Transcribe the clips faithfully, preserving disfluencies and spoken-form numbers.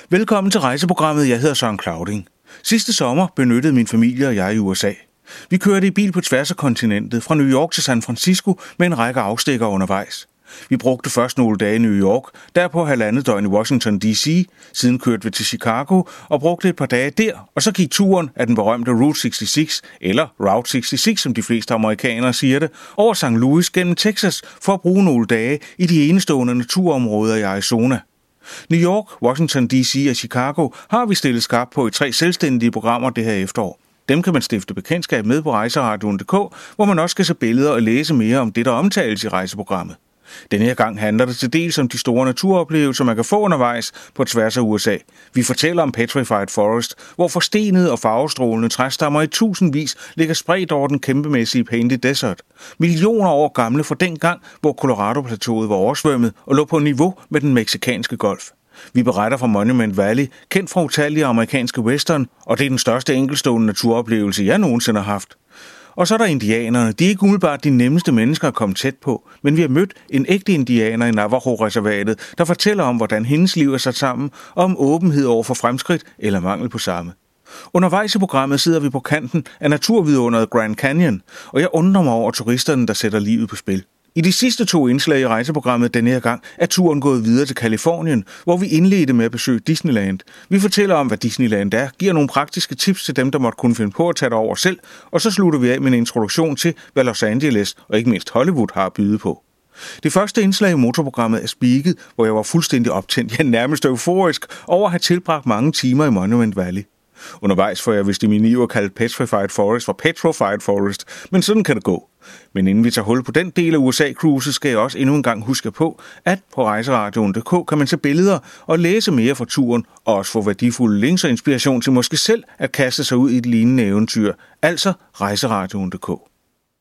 Velkommen til rejseprogrammet. Jeg hedder Søren Clauding. Sidste sommer benyttede min familie og jeg i U S A. Vi kørte i bil på tværs af kontinentet, fra New York til San Francisco, med en række afstikker undervejs. Vi brugte først nogle dage i New York, derpå halvandet døgn i Washington D C, siden kørte vi til Chicago og brugte et par dage der, og så gik turen af den berømte Route seksogtres, eller Route seksogtres, som de fleste amerikanere siger det, over Saint Louis gennem Texas for at bruge nogle dage i de enestående naturområder i Arizona. New York, Washington D C og Chicago har vi stillet skarpt på i tre selvstændige programmer det her efterår. Dem kan man stifte bekendtskab med på rejseradioen punktum d k, hvor man også skal se billeder og læse mere om det, der omtales i rejseprogrammet. Denne her gang handler det til dels om de store naturoplevelser, man kan få undervejs på tværs af U S A. Vi fortæller om Petrified Forest, hvor forstenede og farvestrålende træstammer i tusindvis ligger spredt over den kæmpemæssige Painted Desert. Millioner år gamle fra dengang, hvor Colorado-plateauet var oversvømmet og lå på niveau med den meksikanske golf. Vi beretter fra Monument Valley, kendt fra utallige amerikanske western, og det er den største enkeltstående naturoplevelse, jeg nogensinde har haft. Og så er der indianerne. De er ikke umiddelbart de nemmeste mennesker at komme tæt på, men vi har mødt en ægte indianer i Navajo-reservatet, der fortæller om, hvordan hendes liv er sat sammen, og om åbenhed over for fremskridt eller mangel på samme. Undervejs i programmet sidder vi på kanten af naturvidunderet Grand Canyon, og jeg undrer mig over turisterne, der sætter livet på spil. I de sidste to indslag i rejseprogrammet denne her gang er turen gået videre til Californien, hvor vi indledte med at besøge Disneyland. Vi fortæller om, hvad Disneyland er, giver nogle praktiske tips til dem, der måtte kunne finde på at tage det over selv, og så slutter vi af med en introduktion til, hvad Los Angeles og ikke mindst Hollywood har at byde på. Det første indslag i motorprogrammet er Speaket, hvor jeg var fuldstændig optændt, ja nærmest euforisk, over at have tilbragt mange timer i Monument Valley. Undervejs får jeg vist i min iver kaldt Petrified Forest for Petrified Forest, men sådan kan det gå. Men inden vi tager hul på den del af U S A-cruiset, skal jeg også endnu en gang huske på, at på rejseradioen punktum d k kan man se billeder og læse mere fra turen, og også få værdifulde links og inspiration til måske selv at kaste sig ud i et lignende eventyr, altså rejseradioen punktum d k.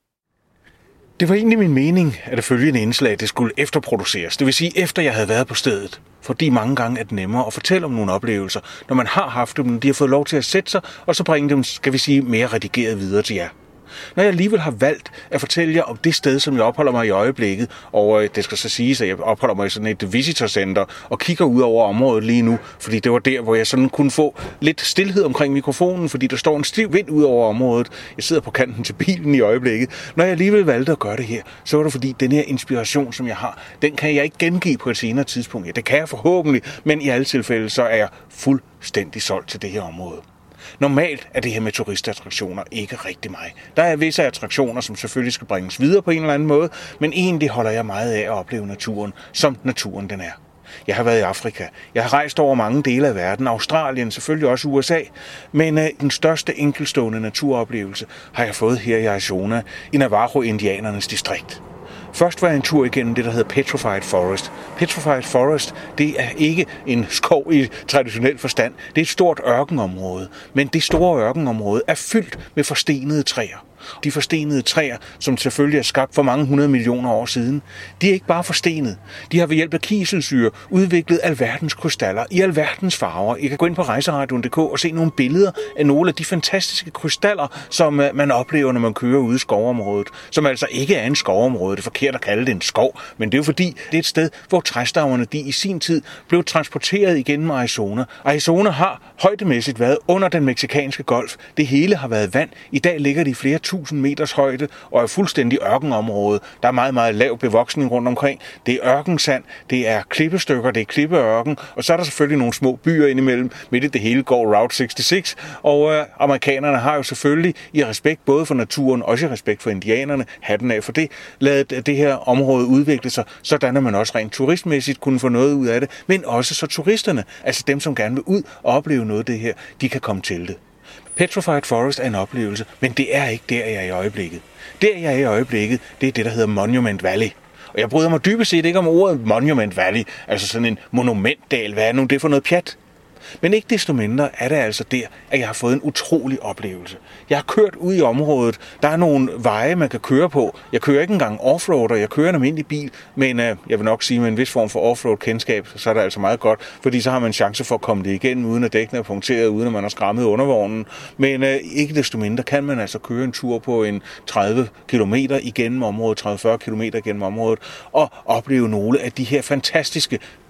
Det var egentlig min mening, at det følgende indslag det skulle efterproduceres, det vil sige efter jeg havde været på stedet. Fordi mange gange er det nemmere at fortælle om nogle oplevelser, når man har haft dem, de har fået lov til at sætte sig, og så bringe dem, skal vi sige, mere redigeret videre til jer. Når jeg alligevel har valgt at fortælle jer om det sted, som jeg opholder mig i øjeblikket, og det skal så siges, at jeg opholder mig i sådan et visitorcenter og kigger ud over området lige nu, fordi det var der, hvor jeg sådan kunne få lidt stilhed omkring mikrofonen, fordi der står en stiv vind ud over området. Jeg sidder på kanten til bilen i øjeblikket. Når jeg alligevel valgte at gøre det her, så var det fordi, den her inspiration, som jeg har, den kan jeg ikke gengive på et senere tidspunkt. Ja, det kan jeg forhåbentlig, men i alle tilfælde, så er jeg fuldstændig solgt til det her område. Normalt er det her med turistattraktioner ikke rigtig mig. Der er visse attraktioner, som selvfølgelig skal bringes videre på en eller anden måde, men egentlig holder jeg meget af at opleve naturen, som naturen den er. Jeg har været i Afrika. Jeg har rejst over mange dele af verden, Australien, selvfølgelig også U S A, men øh, den største enkeltstående naturoplevelse har jeg fået her i Arizona, i Navajo-indianernes distrikt. Først var jeg en tur igennem det, der hedder Petrified Forest. Petrified Forest, det er ikke en skov i traditionel forstand. Det er et stort ørkenområde, men det store ørkenområde er fyldt med forstenede træer. De forstenede træer, som selvfølgelig er skabt for mange hundrede millioner år siden, de er ikke bare forstenet. De har ved hjælp af kiselsyre udviklet alverdens krystaller i alverdens farver. I kan gå ind på rejseradioen punktum d k og se nogle billeder af nogle af de fantastiske krystaller, som man oplever, når man kører ude i skovområdet. Som altså ikke er en skovområde. Det er forkert at kalde det en skov, men det er jo fordi, det er et sted, hvor træstammerne de i sin tid blev transporteret igennem Arizona. Arizona har højdemæssigt været under den meksikanske golf. Det hele har været vand. I dag ligger de i flere tusind meters højde og er fuldstændig ørkenområde. Der er meget, meget lav bevoksning rundt omkring. Det er ørkensand, det er klippestykker, det er klippeørken, og så er der selvfølgelig nogle små byer indimellem. Midt i det hele går Route seksogtres, og øh, amerikanerne har jo selvfølgelig i respekt både for naturen, også i respekt for indianerne, hatten af for det, ladet det her område udvikle sig, sådan at man også rent turistmæssigt kunne få noget ud af det, men også så turisterne, altså dem, som gerne vil ud og opleve noget af det her, de kan komme til det. Petrified Forest er en oplevelse, men det er ikke der, jeg er i øjeblikket. Der, jeg er i øjeblikket, det er det, der hedder Monument Valley. Og jeg bryder mig dybest set ikke om ordet Monument Valley, altså sådan en monumentdal. Hvad er nu det for noget pjat? Men ikke desto mindre er det altså der, at jeg har fået en utrolig oplevelse. Jeg har kørt ud i området. Der er nogle veje, man kan køre på. Jeg kører ikke engang offroader, jeg kører en almindelig bil. Men øh, jeg vil nok sige, med en vis form for offroad-kendskab, så er det altså meget godt. Fordi så har man en chance for at komme det igennem, uden at dækkene er punkteret, uden at man har skrammet undervognen. Men øh, ikke desto mindre kan man altså køre en tur på en tredive kilometer igennem området, tredive til fyrre kilometer igennem området, og opleve nogle af de her fantastiske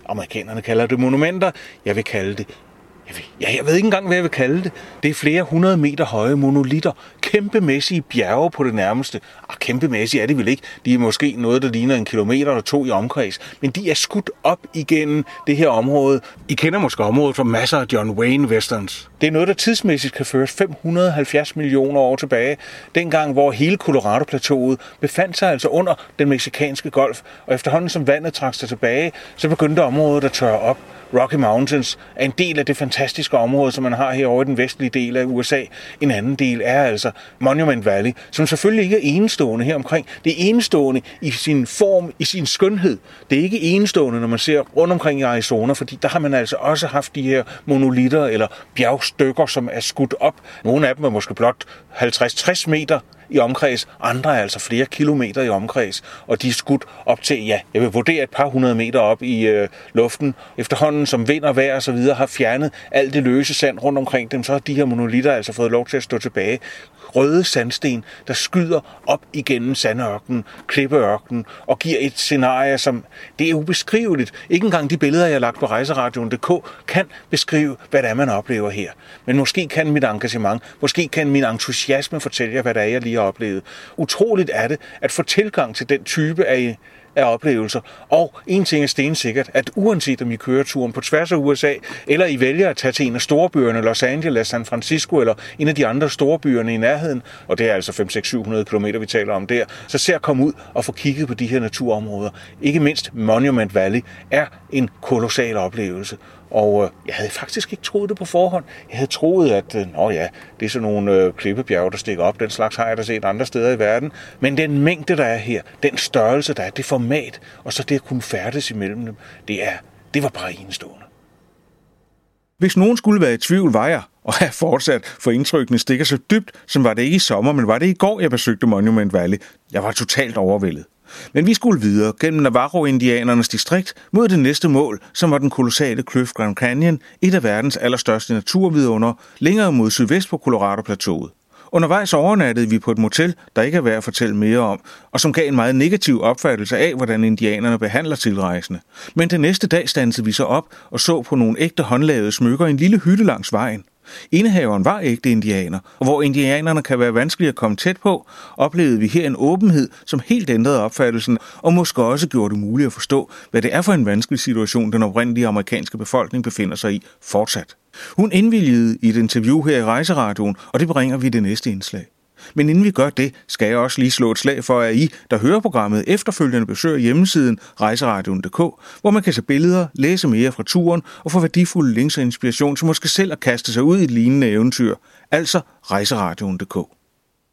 Amerikanerne kalder det monumenter. Jeg vil kalde det Ja, jeg ved ikke engang, hvad jeg vil kalde det. Det er flere hundrede meter høje monolitter. Kæmpemæssige bjerge på det nærmeste. Ah, kæmpemæssige er det vel ikke. De er måske noget, der ligner en kilometer eller to i omkreds. Men de er skudt op igennem det her område. I kender måske området fra masser af John Wayne westerns. Det er noget, der tidsmæssigt kan føres fem hundrede og halvfjerds millioner år tilbage. Dengang, hvor hele Colorado-plateauet befandt sig altså under den mexikanske golf. Og efterhånden som vandet trak sig tilbage, så begyndte området at tørre op. Rocky Mountains er en del af det fantastiske område, som man har herovre i den vestlige del af U S A. En anden del er altså Monument Valley, som selvfølgelig ikke er enestående her omkring. Det er enestående i sin form, i sin skønhed. Det er ikke enestående, når man ser rundt omkring i Arizona, fordi der har man altså også haft de her monolitter eller bjergstykker, som er skudt op. Nogle af dem er måske blot halvtreds til tres meter i omkreds, andre er altså flere kilometer i omkreds, og de er skudt op til, ja, jeg vil vurdere et par hundrede meter op i øh, luften. Efterhånden som vind og vejr og så videre har fjernet alt det løse sand rundt omkring dem, så har de her monolitter altså fået lov til at stå tilbage. Røde sandsten, der skyder op igennem sandørkenen, klippeørkenen og giver et scenarie, som det er ubeskriveligt. Ikke engang de billeder, jeg har lagt på rejseradioen punktum d k, kan beskrive, hvad det er, man oplever her. Men måske kan mit engagement, måske kan min entusiasme fortælle jer, hvad det er, jeg lige har oplevet. Utroligt er det at få tilgang til den type af af oplevelser. Og en ting er stensikkert, at uanset om I kører turen på tværs af U S A, eller I vælger at tage til en af storbyerne, Los Angeles, San Francisco, eller en af de andre storbyerne i nærheden, og det er altså fem seks syv hundrede kilometer, vi taler om der, så ser kom ud og få kigget på de her naturområder. Ikke mindst Monument Valley er en kolossal oplevelse. Og øh, jeg havde faktisk ikke troet det på forhånd. Jeg havde troet, at øh, nå ja, det er sådan nogle øh, klippebjerge, der stikker op. Den slags har jeg da set andre steder i verden. Men den mængde, der er her, den størrelse, der er, det format, og så det at kunne færdes imellem dem, det, er, det var bare enestående. Hvis nogen skulle være i tvivl, var jeg, og er fortsat, for indtrykkene stikker så dybt, som var det ikke i sommer, men var det i går, jeg besøgte Monument Valley. Jeg var totalt overvældet. Men vi skulle videre gennem Navajo-indianernes distrikt mod det næste mål, som var den kolossale kløft Grand Canyon, et af verdens allerstørste naturvidunder, længere mod sydvest på Colorado-plateauet. Undervejs overnattede vi på et motel, der ikke er værd at fortælle mere om, og som gav en meget negativ opfattelse af, hvordan indianerne behandler tilrejsende. Men den næste dag standsede vi så op og så på nogle ægte håndlavede smykker i en lille hytte langs vejen. Indehaveren var ægte indianer, og hvor indianerne kan være vanskelige at komme tæt på, oplevede vi her en åbenhed, som helt ændrede opfattelsen, og måske også gjorde det muligt at forstå, hvad det er for en vanskelig situation, den oprindelige amerikanske befolkning befinder sig i fortsat. Hun indvilligede i et interview her i Rejseradioen, og det bringer vi det næste indslag. Men inden vi gør det, skal jeg også lige slå et slag for, at I, der hører programmet, efterfølgende besøger hjemmesiden rejseradioen punktum d k, hvor man kan se billeder, læse mere fra turen og få værdifulde links og inspiration til måske selv at kaste sig ud i et lignende eventyr. Altså rejseradioen punktum d k.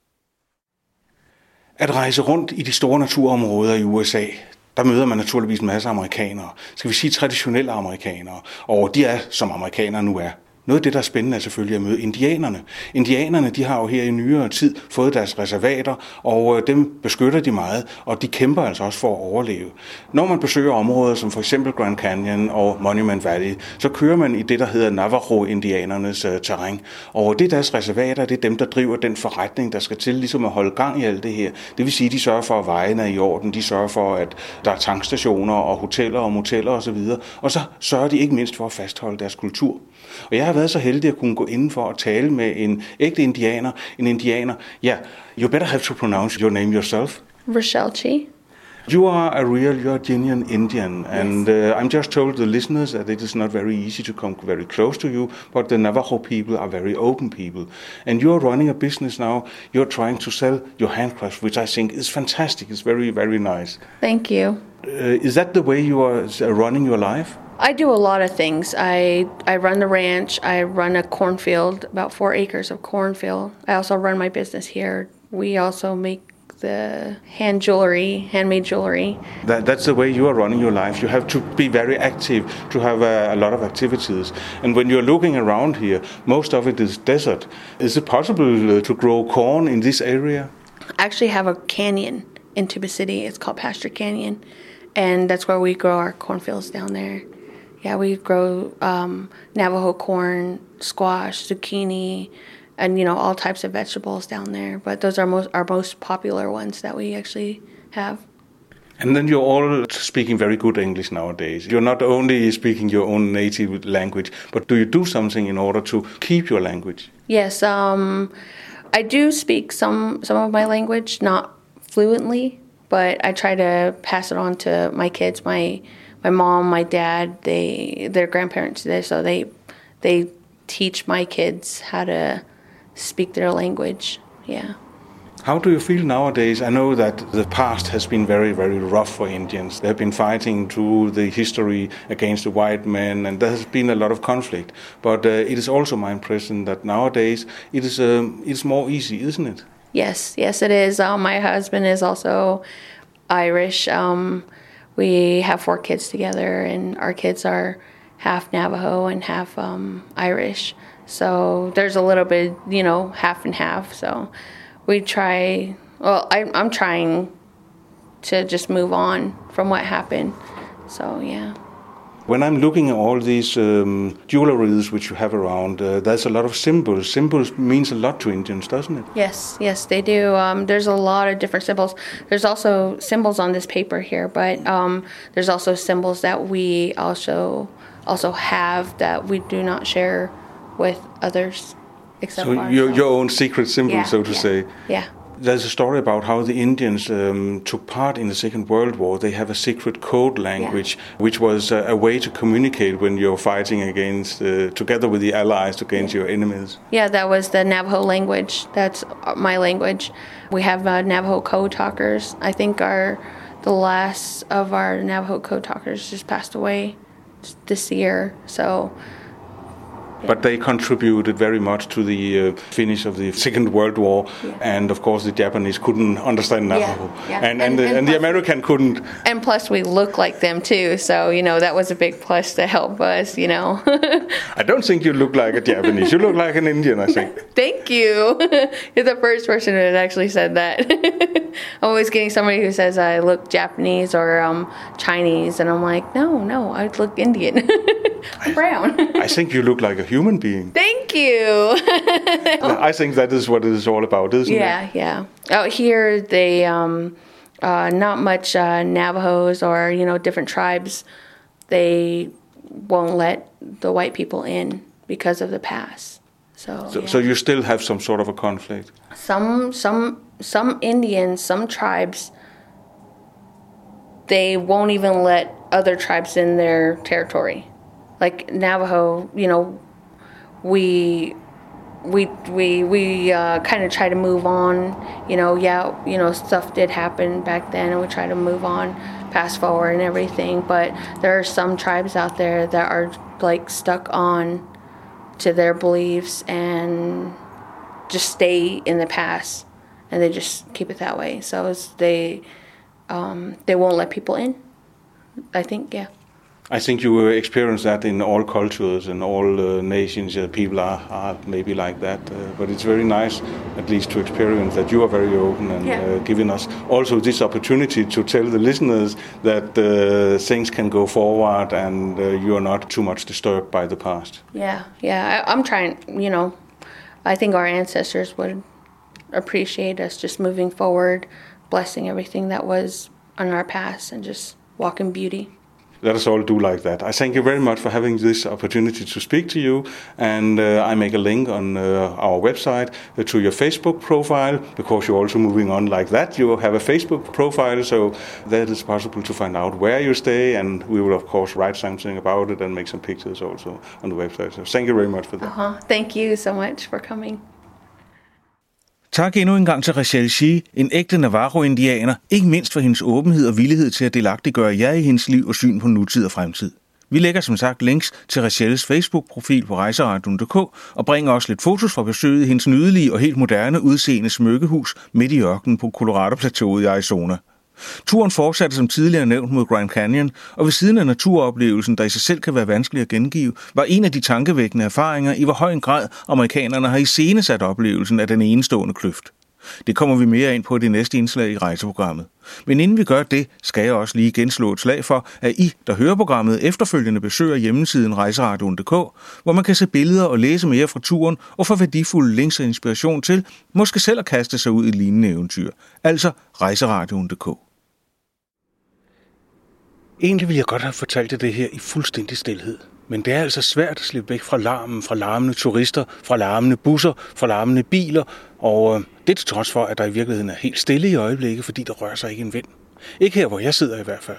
At rejse rundt i de store naturområder i U S A, der møder man naturligvis en masse amerikanere. Skal vi sige traditionelle amerikanere, og de er, som amerikanere nu er. Noget af det, der er spændende, er selvfølgelig at møde indianerne. Indianerne, de har jo her i nyere tid fået deres reservater, og dem beskytter de meget, og de kæmper altså også for at overleve. Når man besøger områder som for eksempel Grand Canyon og Monument Valley, så kører man i det, der hedder Navajo-indianernes uh, terræn. Og det er deres reservater, det er dem, der driver den forretning, der skal til ligesom at holde gang i alt det her. Det vil sige, at de sørger for, at vejene er i orden, de sørger for, at der er tankstationer og hoteller og moteller osv., og så sørger de ikke mindst for at fastholde deres kultur. Og jeg har været så heldig at kunne gå indenfor og tale med en ægte indianer, en indianer. Ja, yeah, you better have to pronounce your name yourself. Rochelle Chi. You are a real, you're a genuine Indian, and uh, I'm just told the listeners that it is not very easy to come very close to you, but the Navajo people are very open people. And you're running a business now, you're trying to sell your handcrafts, which I think is fantastic, it's very, very nice. Thank you. Uh, is that the way you are running your life? I do a lot of things. I, I run the ranch, I run a cornfield, about four acres of cornfield. I also run my business here. We also make the hand jewelry, handmade jewelry. That, that's the way you are running your life. You have to be very active, to have a, a lot of activities. And when you're looking around here, most of it is desert. Is it possible to grow corn in this area? I actually have a canyon in Tuba City. It's called Pasture Canyon. And that's where we grow our cornfields down there. Yeah, we grow um, Navajo corn, squash, zucchini, and you know all types of vegetables down there. But those are most our most popular ones that we actually have. And then you're all speaking very good English nowadays. You're not only speaking your own native language, but do you do something in order to keep your language? Yes, um, I do speak some, some of my language, not fluently, but I try to pass it on to my kids. My my mom, my dad, they they're grandparents today, so they they teach my kids how to speak their language. Yeah. How do you feel nowadays? I know that the past has been very, very rough for Indians. They've been fighting through the history against the white men, and there has been a lot of conflict. But uh, it is also my impression that nowadays it is um, it's more easy, isn't it? Yes, yes, it is. Um, my husband is also Irish. Um, we have four kids together, and our kids are half Navajo and half um, Irish. So there's a little bit, you know, half and half. So we try, well, I, I'm trying to just move on from what happened. So, yeah. When I'm looking at all these um, jewelries which you have around, uh, there's a lot of symbols. Symbols means a lot to Indians, doesn't it? Yes, yes, they do. Um, there's a lot of different symbols. There's also symbols on this paper here, but um, there's also symbols that we also also have that we do not share with others. Except so your, your own secret symbol, yeah, so to yeah, say. Yeah. There's a story about how the Indians um, took part in the Second World War. They have a secret code language, yeah. which was uh, a way to communicate when you're fighting against, uh, together with the Allies, against your enemies. Yeah, that was the Navajo language. That's my language. We have uh, Navajo code talkers. I think our the last of our Navajo code talkers just passed away this year. So. But they contributed very much to the uh, finish of the Second World War, yeah. and of course the Japanese couldn't understand Navajo, yeah, yeah. And, and, and, the, and, and plus, the American couldn't. And plus we look like them too, so you know that was a big plus to help us, you know. I don't think you look like a Japanese. You look like an Indian, I think. Thank you. You're the first person that actually said that. I'm always getting somebody who says I look Japanese or um, Chinese, and I'm like, no, no, I look Indian. I'm brown. I think you look like a human being. Thank you. I think that is what it is all about, isn't yeah, it? Yeah, yeah. Out here, they um, uh, not much uh, Navajos or you know different tribes. They won't let the white people in because of the past. So, so, yeah. so you still have some sort of a conflict. Some, some, some Indians, some tribes. They won't even let other tribes in their territory. Like Navajo, you know, we we we we uh, kind of try to move on. You know, yeah, you know, stuff did happen back then, and we try to move on, fast forward, and everything. But there are some tribes out there that are like stuck on to their beliefs and just stay in the past, and they just keep it that way. So it's, they um, they won't let people in. I think, yeah. I think you experience that in all cultures and all uh, nations. Uh, people are, are maybe like that, uh, but it's very nice, at least to experience that you are very open and yeah. uh, giving us also this opportunity to tell the listeners that uh, things can go forward and uh, you are not too much disturbed by the past. Yeah, yeah. I, I'm trying. You know, I think our ancestors would appreciate us just moving forward, blessing everything that was on our past, and just walk in beauty. Let us all do like that. I thank you very much for having this opportunity to speak to you, and uh, I make a link on uh, our website uh, to your Facebook profile, because you're also moving on like that. You have a Facebook profile, so that is possible to find out where you stay, and we will of course write something about it and make some pictures also on the website. So thank you very much for that. Uh-huh. Thank you so much for coming. Tak endnu en gang til Rachel Shee, en ægte Navajo-indianer, ikke mindst for hendes åbenhed og villighed til at delagtiggøre jer i hendes liv og syn på nutid og fremtid. Vi lægger som sagt links til Rachels Facebook-profil på rejseradioen punktum d k og bringer også lidt fotos fra besøget i hendes nydelige og helt moderne udseende smykkehus midt i ørkenen på Colorado-plateauet i Arizona. Turen fortsatte som tidligere nævnt mod Grand Canyon, og ved siden af naturoplevelsen, der i sig selv kan være vanskelig at gengive, var en af de tankevækkende erfaringer, i hvor høj en grad amerikanerne har iscenesat oplevelsen af den enestående kløft. Det kommer vi mere ind på i det næste indslag i rejseprogrammet. Men inden vi gør det, skal jeg også lige genslå et slag for, at I, der hører programmet, efterfølgende besøger hjemmesiden rejseradioen punktum d k, hvor man kan se billeder og læse mere fra turen og få værdifulde links og inspiration til, måske selv at kaste sig ud i lignende eventyr. Altså rejseradioen punktum d k. Egentlig ville jeg godt have fortalt jer det her i fuldstændig stilhed. Men det er altså svært at slippe væk fra larmen, fra larmende turister, fra larmende busser, fra larmende biler. Og øh, det til trods for, at der i virkeligheden er helt stille i øjeblikket, fordi der rører sig ikke en vind. Ikke her, hvor jeg sidder i hvert fald.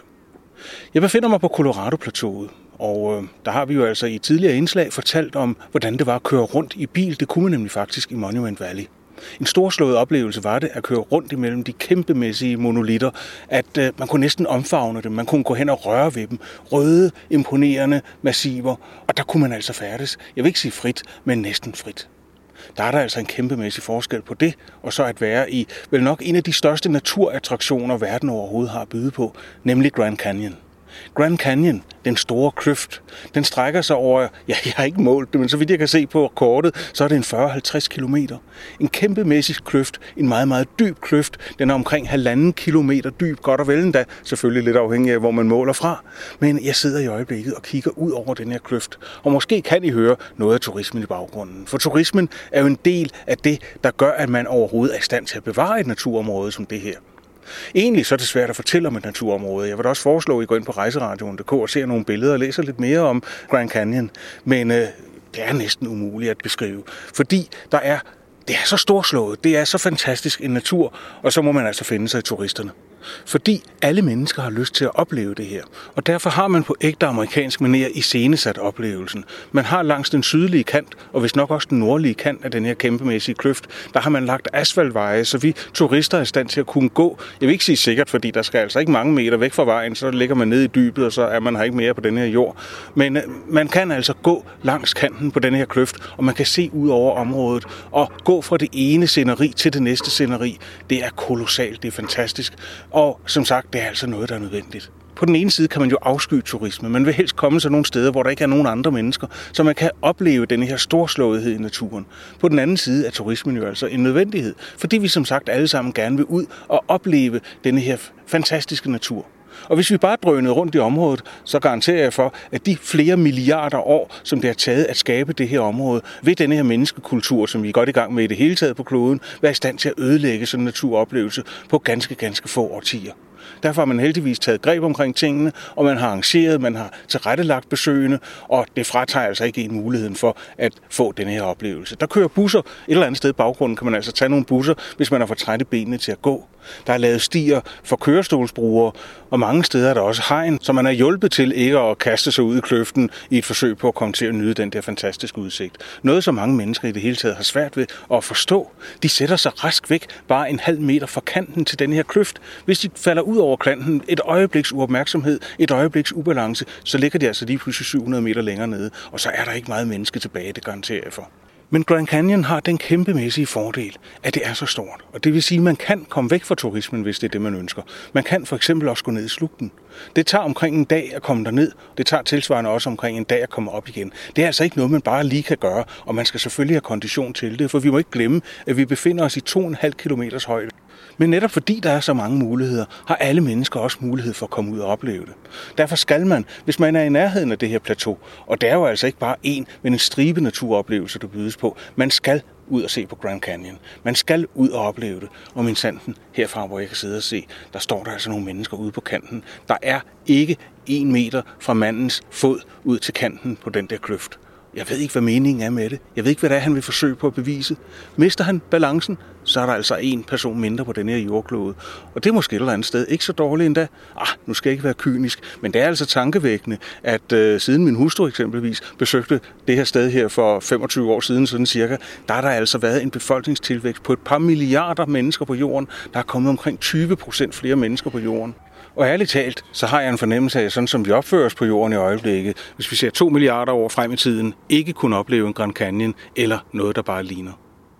Jeg befinder mig på Colorado-plateauet, og øh, der har vi jo altså i et tidligere indslag fortalt om, hvordan det var at køre rundt i bil. Det kunne man nemlig faktisk i Monument Valley. En storslået oplevelse var det at køre rundt imellem de kæmpemæssige monolitter, at øh, man kunne næsten omfavne dem, man kunne gå hen og røre ved dem. Røde, imponerende massiver, og der kunne man altså færdes. Jeg vil ikke sige frit, men næsten frit. Der er der altså en kæmpemæssig forskel på det, og så at være i vel nok en af de største naturattraktioner, verden overhovedet har at byde på, nemlig Grand Canyon. Grand Canyon, den store kløft, den strækker sig over, ja, jeg har ikke målt det, men så vidt jeg kan se på kortet, så er det en fyrre til halvtreds kilometer. En kæmpemæssig kløft, en meget, meget dyb kløft. Den er omkring halvanden kilometer dyb, godt og vel endda, selvfølgelig lidt afhængig af, hvor man måler fra. Men jeg sidder i øjeblikket og kigger ud over den her kløft, og måske kan I høre noget af turismen i baggrunden. For turismen er jo en del af det, der gør, at man overhovedet er i stand til at bevare et naturområde som det her. Egentlig så er det svært at fortælle om et naturområde. Jeg vil da også foreslå, at I går ind på rejseradioen punktum d k og ser nogle billeder og læser lidt mere om Grand Canyon. Men øh, det er næsten umuligt at beskrive, fordi der er, det er så storslået, det er så fantastisk en natur, og så må man altså finde sig i turisterne. Fordi alle mennesker har lyst til at opleve det her. Og derfor har man på ægte amerikansk manér iscenesat oplevelsen. Man har langs den sydlige kant, og hvis nok også den nordlige kant af den her kæmpemæssige kløft, der har man lagt asfaltveje, så vi turister er i stand til at kunne gå. Jeg vil ikke sige sikkert, fordi der skal altså ikke mange meter væk fra vejen, så ligger man nede i dybet, og så er man her ikke mere på den her jord. Men man kan altså gå langs kanten på den her kløft, og man kan se ud over området, og gå fra det ene sceneri til det næste sceneri. Det er kolossalt, det er fantastisk. Og som sagt, det er altså noget, der er nødvendigt. På den ene side kan man jo afsky turisme. Man vil helst komme til nogle steder, hvor der ikke er nogen andre mennesker, så man kan opleve denne her storslåethed i naturen. På den anden side er turismen jo altså en nødvendighed, fordi vi som sagt alle sammen gerne vil ud og opleve denne her fantastiske natur. Og hvis vi bare drønede rundt i området, så garanterer jeg for, at de flere milliarder år, som det har taget at skabe det her område, ved denne her menneskekultur, som vi er godt i gang med i det hele taget på kloden, være i stand til at ødelægge sådan en naturoplevelse på ganske, ganske få årtier. Derfor har man heldigvis taget greb omkring tingene, og man har arrangeret, man har tilrettelagt besøgende, og det fratager altså ikke en muligheden for at få denne her oplevelse. Der kører busser et eller andet sted i baggrunden, kan man altså tage nogle busser, hvis man har for trætte benene til at gå. Der er lavet stier for kørestolsbrugere, og mange steder er der også hegn, så man er hjulpet til ikke at kaste sig ud i kløften i et forsøg på at komme til at nyde den der fantastiske udsigt. Noget, som mange mennesker i det hele taget har svært ved at forstå. De sætter sig rask væk bare en halv meter fra kanten til den her kløft. Hvis de falder ud over kanten, et øjebliks uopmærksomhed, et øjebliks ubalance, så ligger de altså lige pludselig syv hundrede meter længere nede, og så er der ikke meget menneske tilbage, det garanterer jeg for. Men Grand Canyon har den kæmpemæssige fordel, at det er så stort. Og det vil sige, at man kan komme væk fra turismen, hvis det er det, man ønsker. Man kan for eksempel også gå ned i slugten. Det tager omkring en dag at komme derned. Det tager tilsvarende også omkring en dag at komme op igen. Det er altså ikke noget, man bare lige kan gøre, og man skal selvfølgelig have kondition til det, for vi må ikke glemme, at vi befinder os i to komma fem kilometers højde. Men netop fordi der er så mange muligheder, har alle mennesker også mulighed for at komme ud og opleve det. Derfor skal man, hvis man er i nærheden af det her plateau, og det er jo altså ikke bare én, men en stribe naturoplevelser, der bydes på, man skal ud og se på Grand Canyon. Man skal ud og opleve det. Og min sanden, herfra hvor jeg kan sidde og se, der står der altså nogle mennesker ude på kanten. Der er ikke en meter fra mandens fod ud til kanten på den der kløft. Jeg ved ikke, hvad meningen er med det. Jeg ved ikke, hvad det er, han vil forsøge på at bevise. Mister han balancen, så er der altså en person mindre på den her jordklode. Og det er måske et eller andet sted ikke så dårligt endda. Ah, nu skal jeg ikke være kynisk, men det er altså tankevækkende, at øh, siden min hustru eksempelvis besøgte det her sted her for femogtyve år siden, sådan cirka, der har der altså været en befolkningstilvækst på et par milliarder mennesker på jorden. Der er kommet omkring tyve procent flere mennesker på jorden. Og ærligt talt, så har jeg en fornemmelse af, sådan som vi opfører os på jorden i øjeblikket, hvis vi ser to milliarder år frem i tiden, ikke kunne opleve en Grand Canyon eller noget, der bare ligner.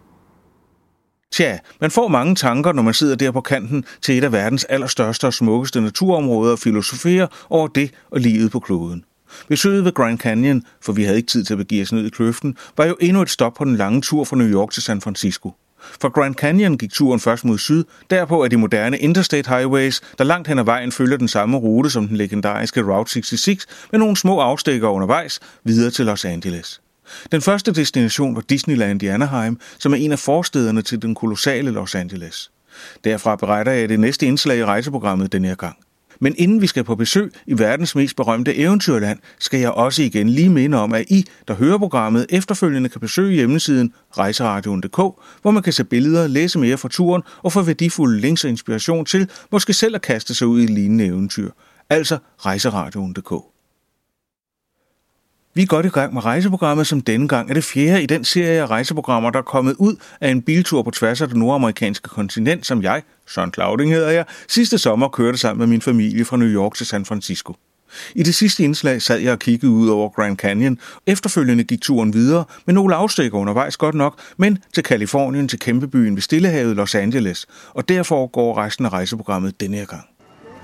Tja, man får mange tanker, når man sidder der på kanten til et af verdens allerstørste og smukkeste naturområder og filosoferer over det og livet på kloden. Besøget ved Grand Canyon, for vi havde ikke tid til at begive os ned i kløften, var jo endnu et stop på den lange tur fra New York til San Francisco. Fra Grand Canyon gik turen først mod syd, derpå er de moderne interstate highways, der langt hen ad vejen følger den samme rute som den legendariske Route seksogtres, med nogle små afstikker undervejs videre til Los Angeles. Den første destination var Disneyland i Anaheim, som er en af forstederne til den kolossale Los Angeles. Derfra beretter jeg det næste indslag i rejseprogrammet denne her gang. Men inden vi skal på besøg i verdens mest berømte eventyrland, skal jeg også igen lige minde om, at I, der hører programmet, efterfølgende kan besøge hjemmesiden rejseradioen punktum d k, hvor man kan se billeder, læse mere fra turen og få værdifulde links og inspiration til måske selv at kaste sig ud i et lignende eventyr. Altså rejseradioen punktum d k. Vi er godt i gang med rejseprogrammet, som denne gang er det fjerde i den serie af rejseprogrammer, der er kommet ud af en biltur på tværs af det nordamerikanske kontinent, som jeg, Søren Clauding hedder jeg, sidste sommer kørte sammen med min familie fra New York til San Francisco. I det sidste indslag sad jeg og kiggede ud over Grand Canyon. Efterfølgende gik turen videre med nogle afstikker undervejs godt nok, men til Californien, til kæmpebyen ved Stillehavet, Los Angeles. Og derfor går resten af rejseprogrammet denne her gang.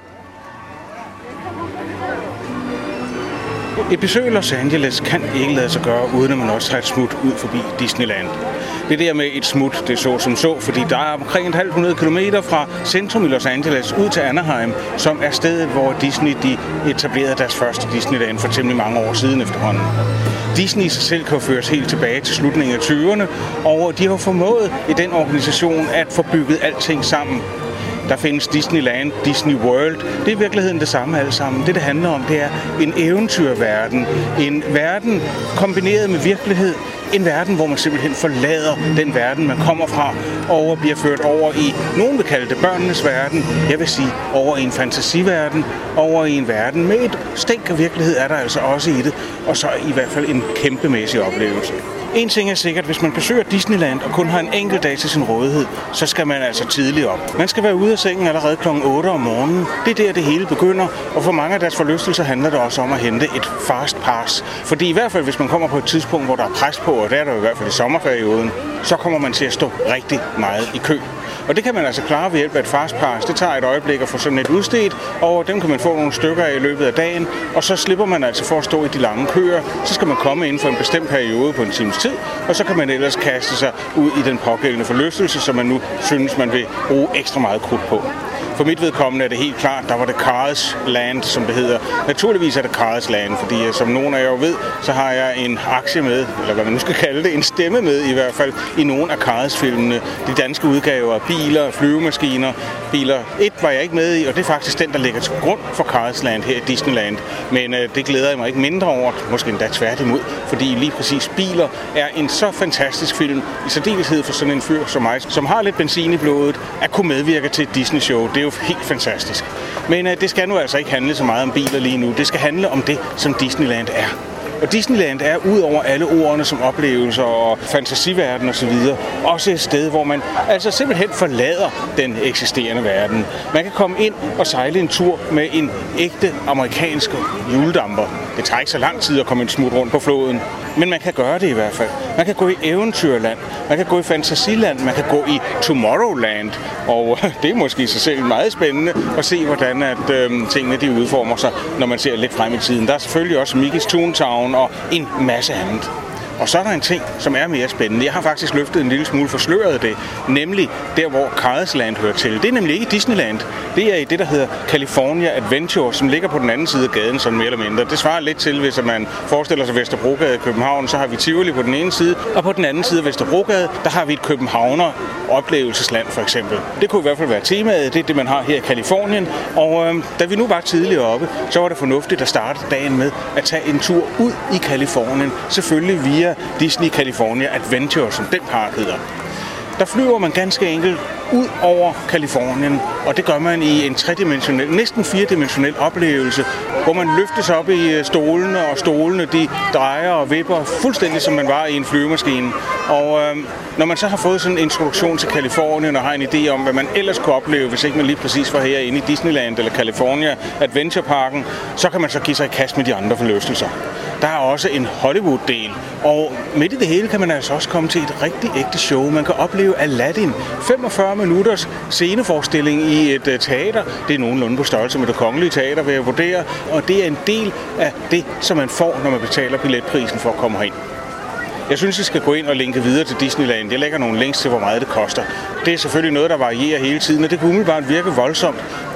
Et besøg i Los Angeles kan ikke lade sig gøre, uden at man også tager et smut ud forbi Disneyland. Det der med et smut, det er så som så, fordi der er omkring et halvt hundrede kilometer fra centrum i Los Angeles ud til Anaheim, som er stedet, hvor Disney de etablerede deres første Disneyland for temmelig mange år siden efterhånden. Disney i sig selv kan føres helt tilbage til slutningen af tyverne, og de har formået i den organisation at få bygget alting sammen. Der findes Disneyland, Disney World. Det er i virkeligheden det samme alle sammen. Det, det handler om, det er en eventyrverden. En verden kombineret med virkelighed. En verden, hvor man simpelthen forlader den verden, man kommer fra, og bliver ført over i, nogen vil kalde det børnenes verden, jeg vil sige over i en fantasiverden, over i en verden med et stænk af virkelighed er der altså også i det, og så i hvert fald en kæmpemæssig oplevelse. En ting er sikkert, hvis man besøger Disneyland og kun har en enkelt dag til sin rådighed, så skal man altså tidligt op. Man skal være ude af sengen allerede klokken otte om morgenen. Det er der, det hele begynder, og for mange af deres forlystelser handler det også om at hente et fast pass. Fordi i hvert fald, hvis man kommer på et tidspunkt, hvor der er pres på, og der er der i hvert fald i sommerperioden, så kommer man til at stå rigtig meget i kø. Og det kan man altså klare ved hjælp af et fastpass. Det tager et øjeblik at få sådan et udstedt, og dem kan man få nogle stykker af i løbet af dagen, og så slipper man altså for at stå i de lange køer. Så skal man komme inden for en bestemt periode på en times tid, og så kan man ellers kaste sig ud i den pågældende forlystelse, som man nu synes, man vil bruge ekstra meget krudt på. For mit vedkommende er det helt klart, der var det Cars Land, som det hedder. Naturligvis er det Cars Land, fordi som nogen af jer ved, så har jeg en aktie med, eller hvad man nu skal kalde det, en stemme med i hvert fald, i nogle af Cars-filmene. De danske udgaver af biler, flyvemaskiner, biler. Et var jeg ikke med i, og det er faktisk den, der ligger til grund for Cars Land her i Disneyland. Men øh, det glæder jeg mig ikke mindre over, måske endda tværtimod, fordi lige præcis biler er en så fantastisk film, i særdeleshed for sådan en fyr som mig, som har lidt benzin i blodet, at kunne medvirke til et Disney-show. Det er jo helt fantastisk. Men øh, det skal nu altså ikke handle så meget om biler lige nu. Det skal handle om det, som Disneyland er. Og Disneyland er ud over alle ordene som oplevelser og fantasiverden osv. også et sted, hvor man altså simpelthen forlader den eksisterende verden. Man kan komme ind og sejle en tur med en ægte amerikansk hjuldamper. Det tager ikke så lang tid at komme en smut rundt på floden, men man kan gøre det i hvert fald. Man kan gå i eventyrland, man kan gå i fantasiland, man kan gå i Tomorrowland, og det er måske i sig selv meget spændende at se, hvordan at, øh, tingene de udformer sig, når man ser lidt frem i tiden. Der er selvfølgelig også Mickey's Toontown og en masse andet. Og så er der en ting, som er mere spændende. Jeg har faktisk løftet en lille smule for sløret af det, nemlig der, hvor Cars Land hører til. Det er nemlig ikke Disneyland. Det er i det, der hedder California Adventure, som ligger på den anden side af gaden, sådan mere eller mindre. Det svarer lidt til, hvis man forestiller sig Vesterbrogade i København, så har vi Tivoli på den ene side, og på den anden side af Vesterbrogade, der har vi et københavner oplevelsesland for eksempel. Det kunne i hvert fald være temaet, det er det, man har her i Californien. Og øhm, da vi nu var tidligere oppe, så var det fornuftigt at starte dagen med at tage en tur ud i Californien, selvfølgelig via Disney California Adventure, som den park hedder. Der flyver man ganske enkelt ud over Californien, og det gør man i en tredimensionel, næsten firedimensionel oplevelse, hvor man løftes op i stolene, og stolene de drejer og vipper fuldstændig som man var i en flyvemaskine. Og øh, når man så har fået sådan en introduktion til Californien og har en idé om, hvad man ellers kunne opleve, hvis ikke man lige præcis var herinde i Disneyland eller California Adventure Parken, så kan man så give sig i kast med de andre forlystelser. Der er også en Hollywood-del, og midt i det hele kan man altså også komme til et rigtig ægte show. Man kan opleve Aladdin, femogfyrre minutters sceneforestilling i et uh, teater. Det er nogenlunde på størrelse med Det Kongelige Teater, vil jeg vurdere, og det er en del af det, som man får, når man betaler billetprisen for at komme herind. Jeg synes, I skal gå ind og linke videre til Disneyland. Jeg lægger nogle links til, hvor meget det koster. Det er selvfølgelig noget, der varierer hele tiden, og det kan umiddelbart virke voldsomt.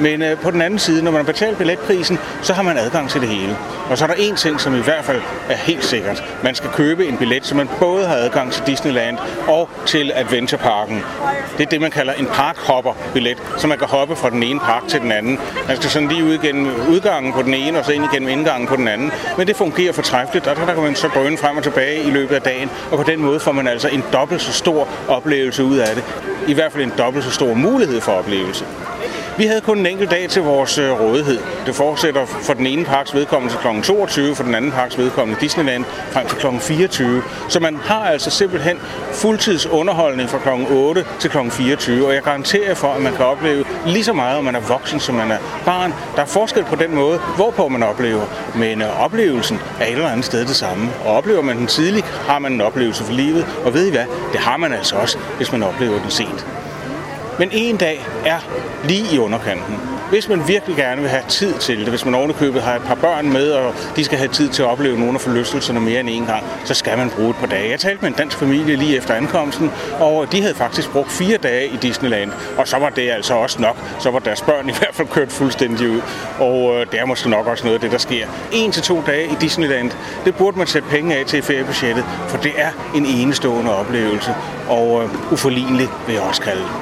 Men øh, på den anden side, når man har betalt billetprisen, så har man adgang til det hele. Og så er der en ting, som i hvert fald er helt sikkert. Man skal købe en billet, så man både har adgang til Disneyland og til Adventureparken. Det er det, man kalder en parkhopper-billet, så man kan hoppe fra den ene park til den anden. Man skal sådan lige ud igennem udgangen på den ene, og så ind igennem indgangen på den anden. Men det fungerer fortræffeligt, og der kan man så drøne frem og tilbage i løbet af dagen. Og på den måde får man altså en dobbelt så stor oplevelse ud af det. I hvert fald en dobbelt så stor mulighed for oplevelse. Vi havde kun en enkelt dag til vores øh, rådighed. Det fortsætter for den ene parks vedkommende til klokken toogtyve, for den anden parks vedkommende Disneyland frem til klokken fireogtyve. Så man har altså simpelthen fuldtidsunderholdning fra klokken otte til klokken fireogtyve, og jeg garanterer for, at man kan opleve lige så meget, om man er voksen, som man er barn. Der er forskel på den måde, hvorpå man oplever, men øh, oplevelsen er et eller andet sted det samme. Og oplever man den tidligt, har man en oplevelse for livet, og ved I hvad, det har man altså også, hvis man oplever den sent. Men en dag er lige i underkanten. Hvis man virkelig gerne vil have tid til det, hvis man ovenikøbet har et par børn med, og de skal have tid til at opleve nogle af forlystelserne mere end en gang, så skal man bruge et par dage. Jeg talte med en dansk familie lige efter ankomsten, og de havde faktisk brugt fire dage i Disneyland, og så var det altså også nok. Så var deres børn i hvert fald kørt fuldstændig ud, og det er måske nok også noget af det, der sker. En til to dage i Disneyland, det burde man sætte penge af til i feriebudgettet, for det er en enestående oplevelse, og uforlignelig vil jeg også kalde det.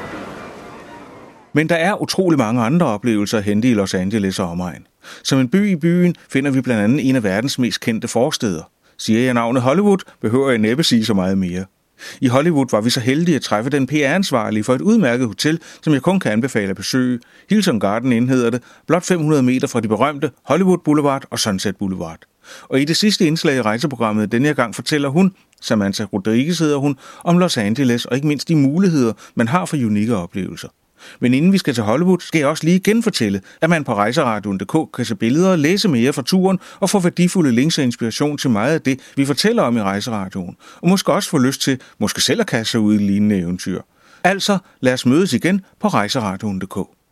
Men der er utrolig mange andre oplevelser at hente i Los Angeles og omegn. Som en by i byen finder vi blandt andet en af verdens mest kendte forstæder. Siger jeg navnet Hollywood, behøver jeg næppe sige så meget mere. I Hollywood var vi så heldige at træffe den P R-ansvarlige for et udmærket hotel, som jeg kun kan anbefale at besøge. Hilton Garden Inn hedder det, blot fem hundrede meter fra de berømte Hollywood Boulevard og Sunset Boulevard. Og i det sidste indslag i rejseprogrammet denne gang fortæller hun, Samantha Rodriguez hedder hun, om Los Angeles og ikke mindst de muligheder, man har for unikke oplevelser. Men inden vi skal til Hollywood, skal jeg også lige genfortælle, at man på rejseradioen punktum d k kan se billeder, læse mere fra turen og få værdifulde links og inspiration til meget af det, vi fortæller om i rejseradioen. Og måske også få lyst til, måske selv at kaste sig ud i lignende eventyr. Altså, lad os mødes igen på rejseradioen punktum d k.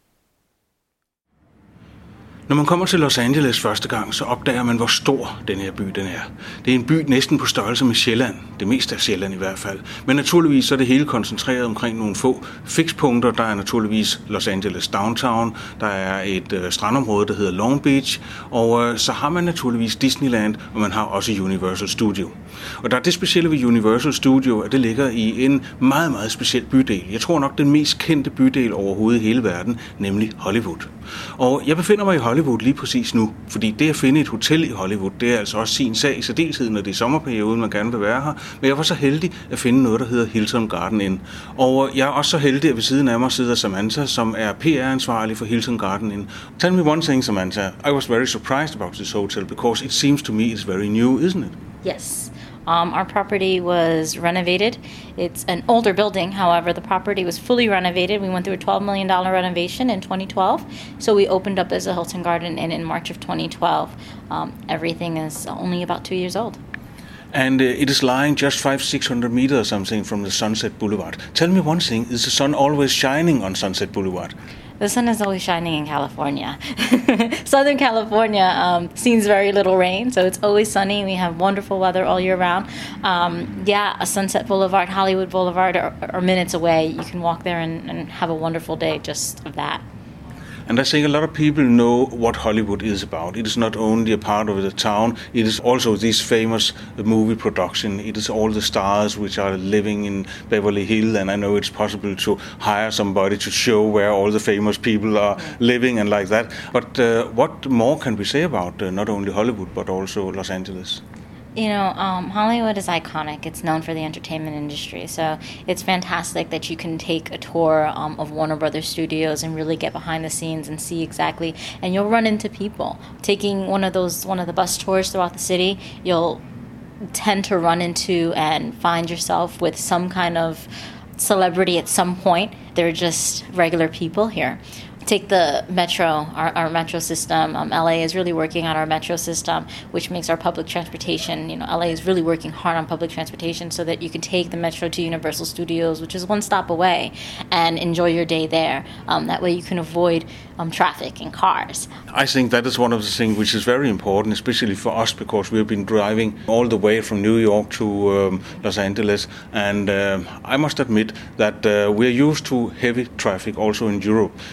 Når man kommer til Los Angeles første gang, så opdager man, hvor stor den her by den er. Det er en by næsten på størrelse med Sjælland. Det meste af Sjælland i hvert fald. Men naturligvis så er det hele koncentreret omkring nogle få fikspunkter. Der er naturligvis Los Angeles Downtown. Der er et øh, strandområde, der hedder Long Beach. Og øh, så har man naturligvis Disneyland, og man har også Universal Studio. Og der er det specielle ved Universal Studio, at det ligger i en meget, meget speciel bydel. Jeg tror nok den mest kendte bydel overhovedet i hele verden, nemlig Hollywood. Og jeg befinder mig i Hollywood lige præcis nu, fordi det at finde et hotel i Hollywood, det er altså også sin sag i særdeleshed, når det er sommerperioden, man gerne vil være her. Men jeg var så heldig at finde noget, der hedder Hilton Garden Inn. Og jeg er også så heldig, at ved siden af mig sidder Samantha, som er P R-ansvarlig for Hilton Garden Inn. Tell me one thing, Samantha. I was very surprised about this hotel because it seems to me it's very new, isn't it? Yes. Um, our property was renovated. It's an older building, however, the property was fully renovated. We went through a twelve million dollars renovation in twenty twelve, so we opened up as a Hilton Garden Inn in March of twenty twelve. Um, everything is only about two years old. And uh, it is lying just five, six hundred meters or something from the Sunset Boulevard. Tell me one thing, is the sun always shining on Sunset Boulevard? The sun is always shining in California. Southern California um, sees very little rain, so it's always sunny. We have wonderful weather all year round. Um, yeah, Sunset Boulevard, Hollywood Boulevard are, are minutes away. You can walk there and, and have a wonderful day just of that. And I think a lot of people know what Hollywood is about. It is not only a part of the town, it is also this famous movie production. It is all the stars which are living in Beverly Hills, and I know it's possible to hire somebody to show where all the famous people are living and like that. But uh, what more can we say about uh, not only Hollywood, but also Los Angeles? You know, um, Hollywood is iconic. It's known for the entertainment industry. So it's fantastic that you can take a tour um, of Warner Brothers Studios and really get behind the scenes and see exactly. And you'll run into people. Taking one of those, one of the bus tours throughout the city, you'll tend to run into and find yourself with some kind of celebrity at some point. They're just regular people here. Take the metro, our, our metro system. Um, L A is really working on our metro system, which makes our public transportation, you know, L A is really working hard on public transportation so that you can take the metro to Universal Studios, which is one stop away, and enjoy your day there. Um, that way you can avoid um, traffic and cars. I think that is one of the things which is very important, especially for us, because we've been driving all the way from New York to um, Los Angeles, and uh, I must admit that uh, we're used to heavy traffic also in Europe. This is just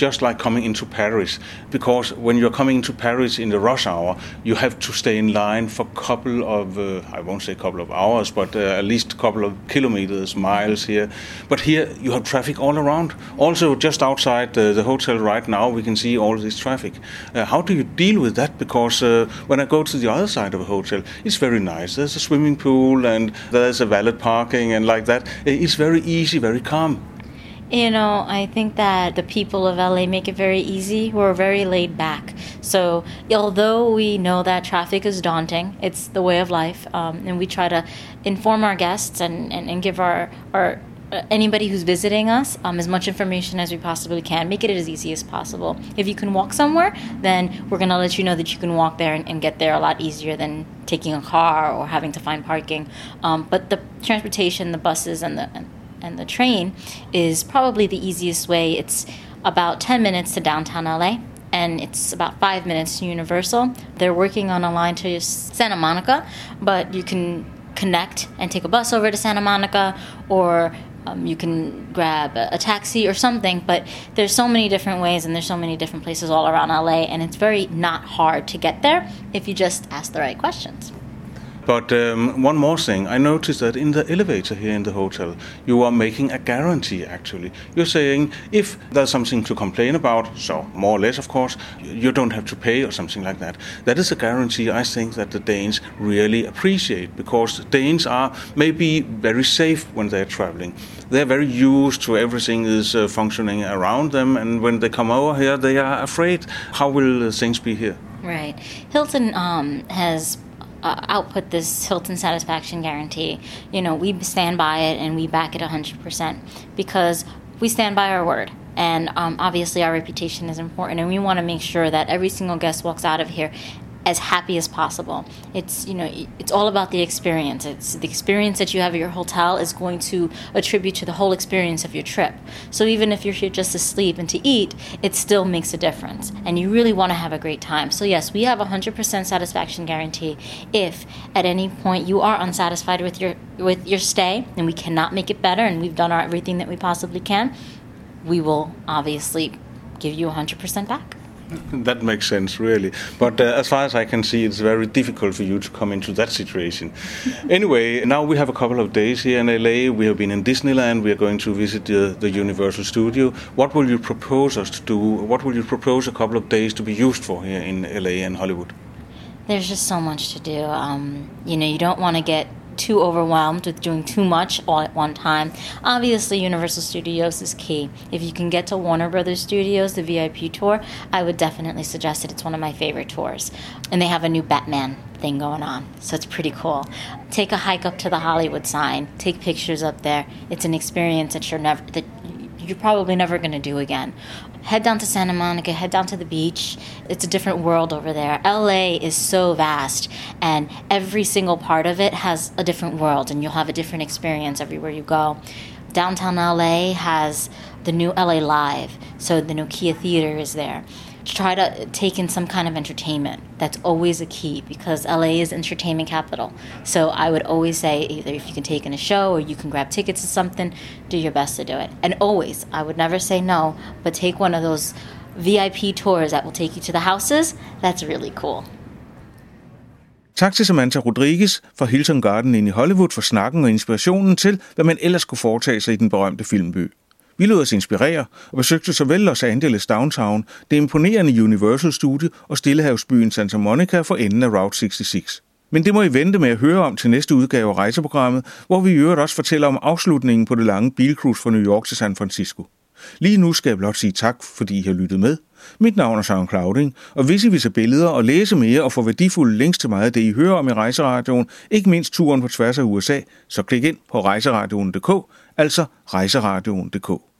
just like coming into Paris, because when you're coming into Paris in the rush hour, you have to stay in line for a couple of, uh, I won't say a couple of hours, but uh, at least a couple of kilometers, miles here. But here you have traffic all around. Also, just outside the, the hotel right now, we can see all this traffic. Uh, how do you deal with that? Because uh, when I go to the other side of a hotel, it's very nice. There's a swimming pool and there's a valet parking and like that. It's very easy, very calm. You know, I think that the people of L A make it very easy. We're very laid back. So although we know that traffic is daunting, it's the way of life, um, and we try to inform our guests and, and, and give our, our uh, anybody who's visiting us um, as much information as we possibly can. Make it as easy as possible. If you can walk somewhere, then we're going to let you know that you can walk there and, and get there a lot easier than taking a car or having to find parking. Um, but the transportation, the buses, and the and and the train is probably the easiest way. It's about ten minutes to downtown L A, and it's about five minutes to Universal. They're working on a line to Santa Monica, but you can connect and take a bus over to Santa Monica, or um, you can grab a, a taxi or something. But there's so many different ways, and there's so many different places all around L A, and it's very not hard to get there if you just ask the right questions. But um, one more thing, I noticed that in the elevator here in the hotel, you are making a guarantee, actually. You're saying if there's something to complain about, so more or less, of course, you don't have to pay or something like that. That is a guarantee I think that the Danes really appreciate, because Danes are maybe very safe when they're traveling. They're very used to everything is uh, functioning around them, and when they come over here, they are afraid. How will uh, things be here? Right. Hilton um, has Uh, output this Hilton Satisfaction Guarantee. You know, we stand by it and we back it one hundred percent because we stand by our word. And um, obviously our reputation is important, and we want to make sure that every single guest walks out of here as happy as possible. It's, you know, it's all about the experience. It's the experience that you have at your hotel is going to attribute to the whole experience of your trip. So even if you're here just to sleep and to eat, it still makes a difference. And you really want to have a great time. So yes, we have a one hundred percent satisfaction guarantee. If at any point you are unsatisfied with your with your stay and we cannot make it better, and we've done our, everything that we possibly can, we will obviously give you one hundred percent back. That makes sense, really. But uh, as far as I can see, it's very difficult for you to come into that situation. Anyway, now we have a couple of days here in L A. We have been in Disneyland. We are going to visit the, the Universal Studio. What will you propose us to do? What will you propose a couple of days to be used for here in L A and Hollywood? There's just so much to do. Um, you know, you don't want to get too overwhelmed with doing too much all at one time. Obviously, Universal Studios is key. If you can get to Warner Brothers Studios, the V I P tour, I would definitely suggest it. It's one of my favorite tours. And they have a new Batman thing going on, so it's pretty cool. Take a hike up to the Hollywood sign. Take pictures up there. It's an experience that you're never that you're probably never going to do again. Head down to Santa Monica, head down to the beach. It's a different world over there. L A is so vast, and every single part of it has a different world, and you'll have a different experience everywhere you go. Downtown L A has the new L A Live, so the Nokia Theater is there. Try to take in some kind of entertainment. That's always a key, because L A is entertainment capital. So I would always say, either if you can take in a show or you can grab tickets to something, do your best to do it. And always, I would never say no, but take one of those V I P tours that will take you to the houses. That's really cool. Tak til Samantha Rodriguez fra Hilton Garden Inn i Hollywood for snakken og inspirationen til, hvad man ellers kunne foretage sig i den berømte filmby. Vi lod os inspirere og besøgte såvel Los Angeles Downtown, det imponerende Universal Studio og stillehavsbyen Santa Monica for enden af Route seksogtres. Men det må I vente med at høre om til næste udgave af rejseprogrammet, hvor vi i øvrigt også fortæller om afslutningen på det lange bilcruise fra New York til San Francisco. Lige nu skal jeg blot sige tak, fordi I har lyttet med. Mit navn er Søren Clauding, og hvis I vil se billeder og læse mere og få værdifulde links til meget af det, I hører om i Rejseradioen, ikke mindst turen på tværs af U S A, så klik ind på rejseradioen punktum d k, altså rejseradioen punktum d k.